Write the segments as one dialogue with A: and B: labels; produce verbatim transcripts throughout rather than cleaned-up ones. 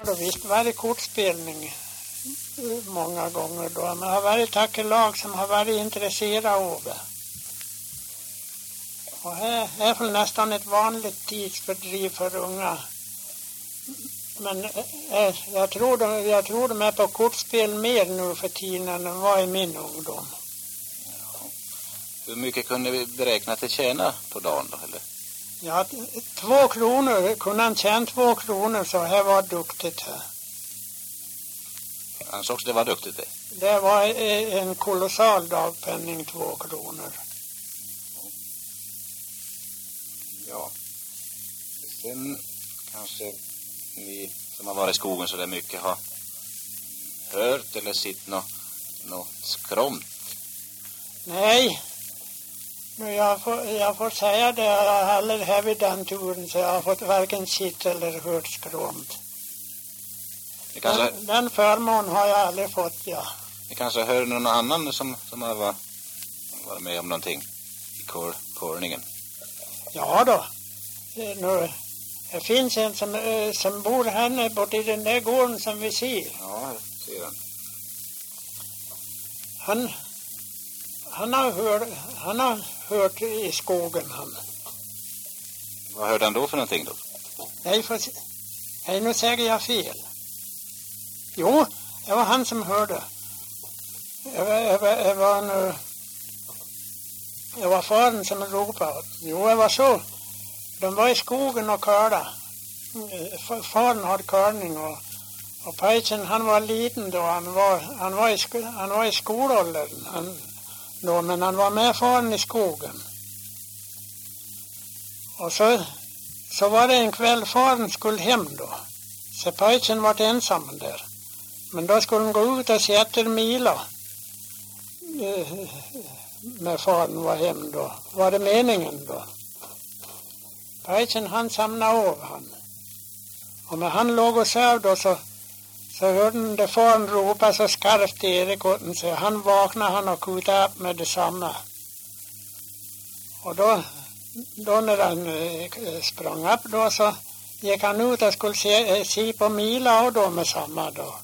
A: Och visst var det kortspelning många gånger då. Men det har varit tack och lag som har varit intresserade av det. Och här är väl nästan ett vanligt tidsfördriv för unga. Men äh, jag, tror de, jag tror de är på kortspel mer nu för tiden än de var i min ungdom.
B: Ja. Hur mycket kunde vi beräkna att det tjäna på dagen då? Eller?
A: Ja, två kronor. Kunde han tjäna två kronor så här var duktigt här.
B: Han sa också det var duktigt det.
A: Det var en kolossal dagpenning, två kronor.
B: Ja. Sen kanske ni som har varit i skogen så där mycket har hört eller sett något, något skromt.
A: Nej. Nu jag, får, jag får säga det. Jag har aldrig haft den turen så jag har fått varken sett eller hört skromt.
B: Kanske,
A: den, den förmån har jag aldrig fått, ja.
B: Ni kanske hör någon annan som, som har varit, varit med om någonting i kor, korningen?
A: Ja då. Nu, det finns en som, som bor här borta i den där gården som vi ser.
B: Ja, jag ser han.
A: Han, han, har hört, han har hört i skogen, han.
B: Vad hörde han då för någonting då?
A: Nej, för, nej nu säger jag fel. Jo, det var han som hörde. Det var, det var, det var, en, det var faren som ropade. Jo, det var så. De var i skogen och körda. Faren hade körning och, och pojken han var liten då. Han var, han var, i, han var i skolåldern han, då, men han var med faren i skogen. Och så, så var det en kväll faren skulle hem då. Så pojken var ensam där. Men då skulle han gå ut och se efter Mila. När faren var hem då. Var det meningen då? Pojken han samlade av han. Och när han låg och söv då så, så hörde han det faren ropa så skarpt i Erik. Så han vaknade han och kutade upp med detsamma. Och då, då när han eh, sprang upp då så gick han ut och skulle se, se på Mila och då med samma då.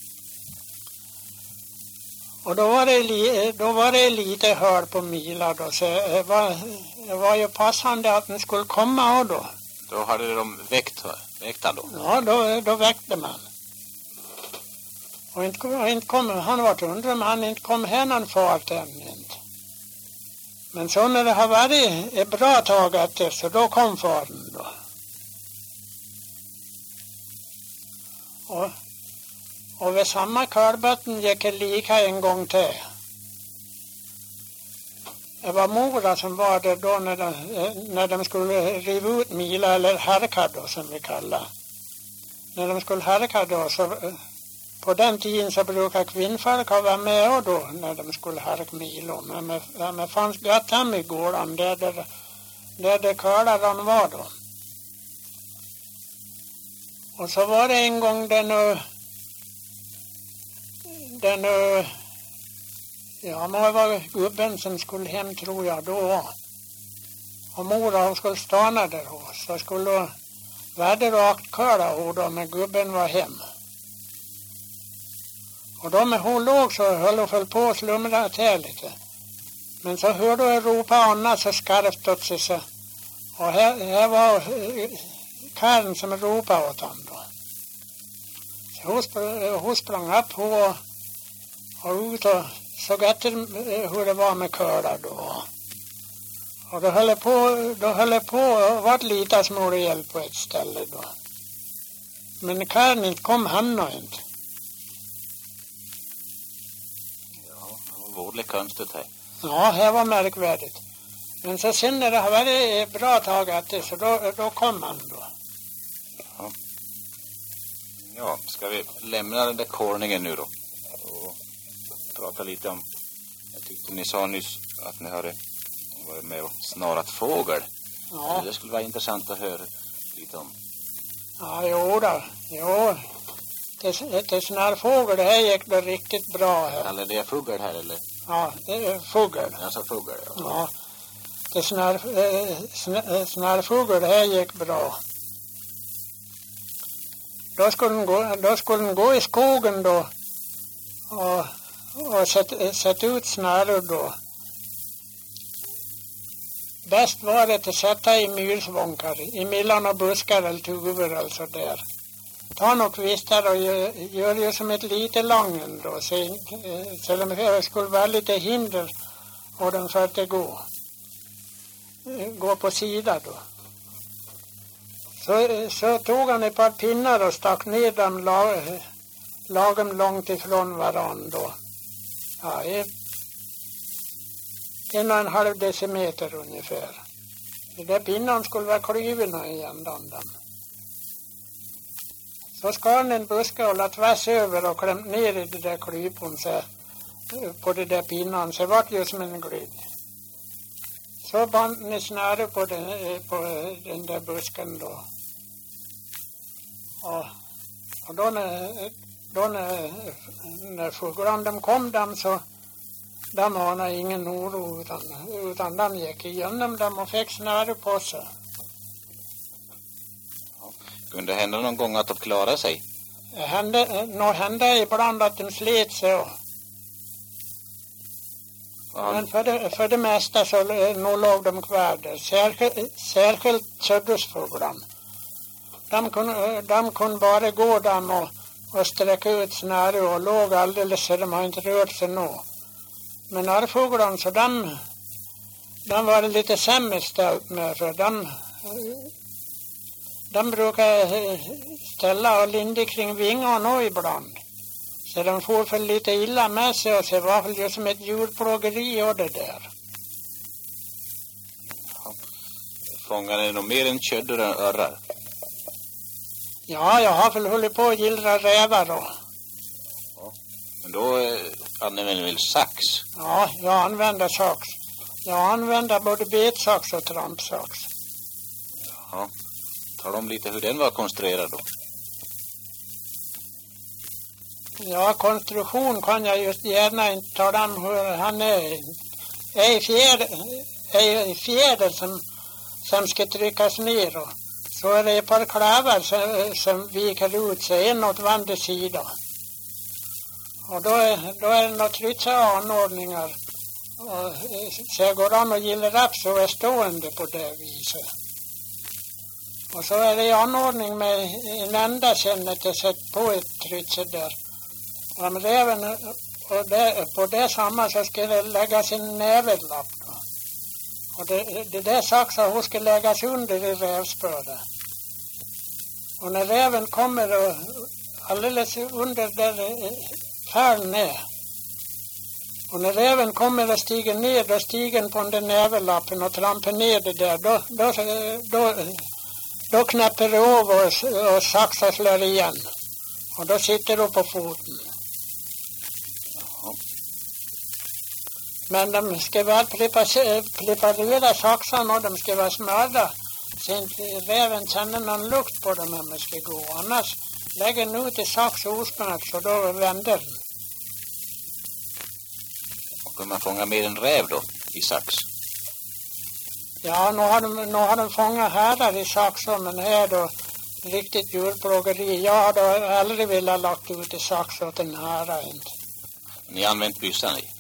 A: Och då var det, då var det lite hör på Mila då. Så det var, det var ju passande att den skulle komma och då.
B: Då hade de väckt, väckt han då?
A: Ja, då, då väckte man. Och inte, och inte kom, han var undra men han inte kom här någon fart än inte. Men så när det har varit ett bra tag efter så då kom faren då. Och, och vid samma kölbotten gick det lika en gång till. Det var Mora som var där då när de, när de skulle riva ut Mila eller härka då som vi kallar. När de skulle härka då så på den tiden så brukar kvinnfolk ha varit med och då när de skulle härka Milo. Men det, det fanns gott hem i gården där, där, där det kölar de var då. Och så var det en gång den den ja, det var gubben som skulle hem tror jag då. Och Mora hon skulle stanna där och så skulle värde rakt köra och då men gubben var hem. Och då när hon låg så höll hon på att slumra till lite. Men så hörde jag ropa Anna så skarpt åt sig så. Och här, här var Karin som ropade åt honom då. Så hon, spr- hon sprang upp och, och ut och såg efter hur det var med köra då. Och då höll jag på, då höll jag på och var lite små hjälp på ett ställe då. Men Karin inte kom han nog inte.
B: Ja, det var vårdligt konstigt här.
A: Ja, det var märkvärdigt. Men så sen när det har varit ett bra tag att det, så då, då kom han då.
B: Ja. Ja, ska vi lämna den där korningen nu då? Och prata lite om, jag tyckte ni sa nyss att ni hade varit med och snarat fågel.
A: Ja.
B: Det skulle vara intressant att höra lite om.
A: Ja, jo då. Jo. Det, det snarfågel, det här gick det riktigt bra här.
B: Kallar det fågel här eller?
A: Ja, det är fågel.
B: Alltså fågel, ja.
A: Ja. Det snar, eh, snar, snarfågel, det här gick bra. Då skulle den gå, då skulle den gå i skogen då och, och sätta sätt ut snaror då. Bäst var det att sätta i mylsvånkar, i millan och buskar eller tugor alltså där. Ta några kvistar och gör, gör det som ett litet lången då, så, så de skulle vara lite hinder och de för att det gå. Gå på sida då. Så, så tog han ett par pinnar och stack ner dem lag, lagom långt ifrån varann då. Ja, en och en halv decimeter ungefär. De där pinnarna skulle vara kluvna i ändan. Så skar han en buske och lade tvärs över och klämt ner i det där klypon så, på det där pinnan. Så det var ju som en glid. Så band ni snöre på den, på den där busken då. Och, och då när, då när, när fåglarna de kom dem så de anade ingen oro utan, utan de gick igenom dem och fick snöre på sig.
B: Kunde det hända någon gång att de klarade sig?
A: Det hände, nog hände ibland att de slet sig. Ja. Men för det, för det mesta så nog låg de kvar där. Särskilt, särskilt södersfåglarna. De kunde, de kunde bara gå dem och, och sträcka ut snöre och låg alldeles så de har inte rört sig nå. Men narrfåglarna så de, de var lite sämre ställt med för de, de brukar ställa och linda kring vingarna ibland. Så de får för lite illa med sig och så var det ju som ett djurplågeri och det där.
B: Ja. Fångar ni nog mer än köddor än örrar?
A: Ja, jag har väl hållit på att gillra rävar då.
B: Ja. Men då eh, använder ni väl sax?
A: Ja, jag använder sax. Jag använder både betsax och trampsax.
B: Ja. Tala om lite hur den var konstruerad då.
A: Ja, konstruktion kan jag just gärna inte tala om hur han är. Är fjäder, är fjäder som, som ska tryckas ner och så är det ett par klavar som, som viker ut sig en åt varje sida. Och då är, då är det några trycksa anordningar. Och, så jag går an och gillar upp så är stående på det viset. Och så är det anordning med en enda kännet att sätta på ett tryckse där. Om räven och det, på det samma så ska det läggas en nävellapp. Och det, det där saxar hon ska läggas under i rävspödet. Och när räven kommer och alldeles under där färden är. Och när räven kommer och stiger ner, då stiger den på den nävellappen och trampar ner det där. Då, då, då, då knäpper det över och, och saxar slår igen. Och då sitter du på foten. Men de ska väl preparera saxarna och de ska vara smörda. Så inte räven känner någon lukt på dem när man ska gå. Annars lägger den ut i sax och osmört så då vänder den.
B: Och kan man fånga mer en räv då i sax?
A: Ja, nu har de, nu har de fångat härar i sax men här då riktigt djurplågeri. Jag hade aldrig velat lagt ut i sax åt en hära inte.
B: Ni har använt byssan i?